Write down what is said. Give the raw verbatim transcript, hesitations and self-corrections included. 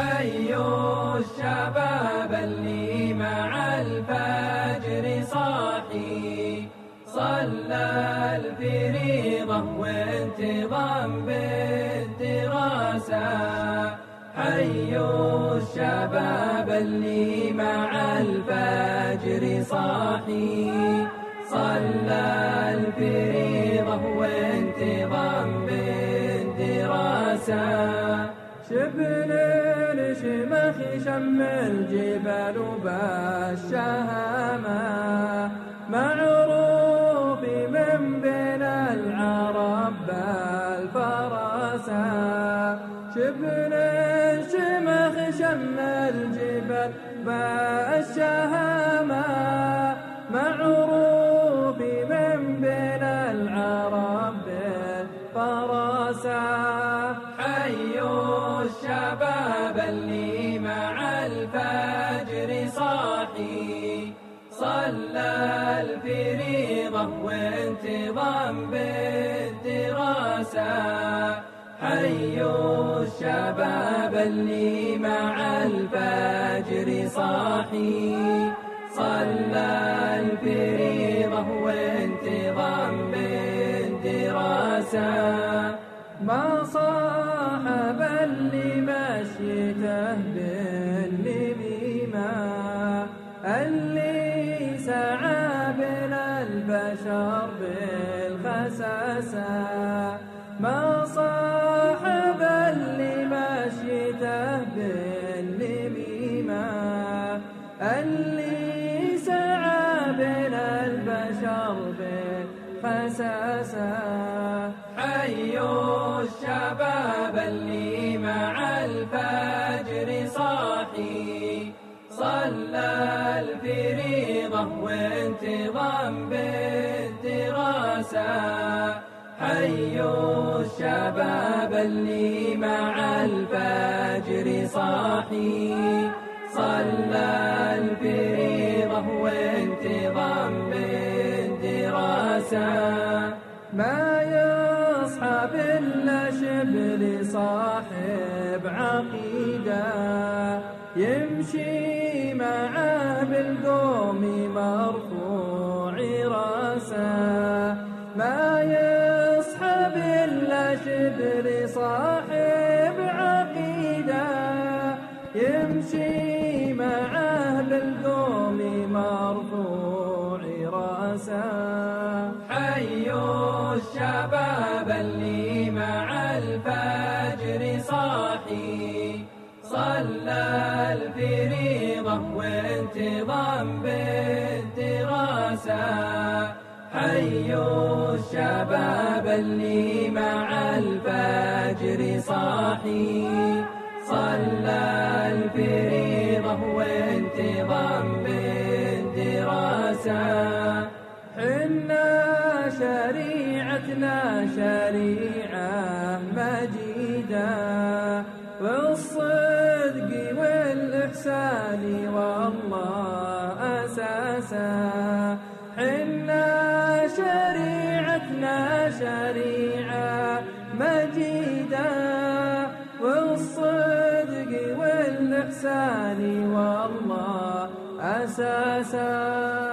حيوا الشباب اللي مع الفجر صاحي، صلى الفريضة وانتظام بالدراسة. حيوا الشباب اللي مع الفجر صاحي، صلى الفريضة وانتظام بالدراسة. شبل الشمخ شم الجبال بالشهامة، معروف من بين العرب بالفراسة. شبل الشمخ شم الجبال بالشهامة، معروف من بين العرب بالفراسة. حيوا الشباب اللي مع الفجر صاحي، صلى الفريضة وانتظام بالدراسة. حيوا الشباب اللي مع الفجر صاحي، صلى الفريضة وانتظام بالدراسة. ما صاحب اللي مشيته بالنميمة، اللي سعى بنا البشر بالخساسة. ما صاحب اللي مشيته بالنميمة، اللي سعى بنا البشر بالخساسة. حيوا الشباب اللي مع الفجر صاحي، صلى الفريضة وانتظام بالدراسة. حيوا الشباب اللي مع الفجر صاحي، صلى الفريضة وانتظام بالدراسة. ما يصحب إلا شبل صاحب عقيدة، يمشي معه بالقوم مرفوع راسه. ما يصحب إلا شبل صاحب عقيدة، يمشي معه بالقوم مرفوع راسه. حيوا الشباب اللي مع الفجر صاحي، صلى الفريضة وانتظام بالدراسة. حيوا الشباب اللي مع الفجر صاحي، صلى الفريضة وانتظام بالدراسة. حنا شريعتنا شريعة مجيدة، والصدق والإحسان والله أساسا. حنا شريعتنا شريعة مجيدة، والصدق والإحسان والله أساسا.